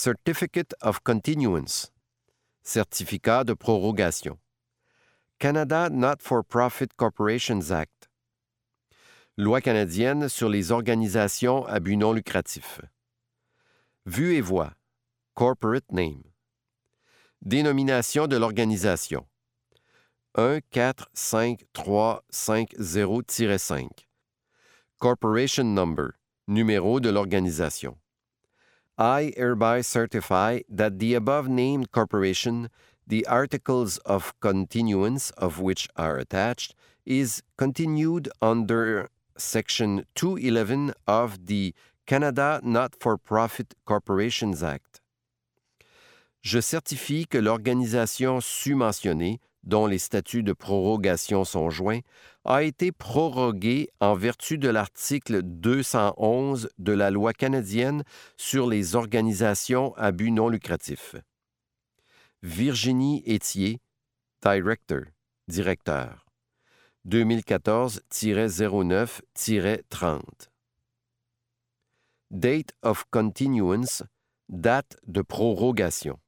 Certificate of Continuance, certificat de prorogation. Canada Not-for-Profit Corporations Act, loi canadienne sur les organisations à but non lucratif. Vue et voix, corporate name. Dénomination de l'organisation. 1455350-5. Corporation number, numéro de l'organisation. I hereby certify that the above-named corporation, the articles of continuance of which are attached, is continued under Section 211 of the Canada Not-for-Profit Corporations Act. Je certifie que l'organisation sus-mentionnée, dont les statuts de prorogation sont joints, a été proroguée en vertu de l'article 211 de la Loi canadienne sur les organisations à but non lucratif. Virginie Étier, Director, directeur. 2014-09-30. Date of continuance, date de prorogation.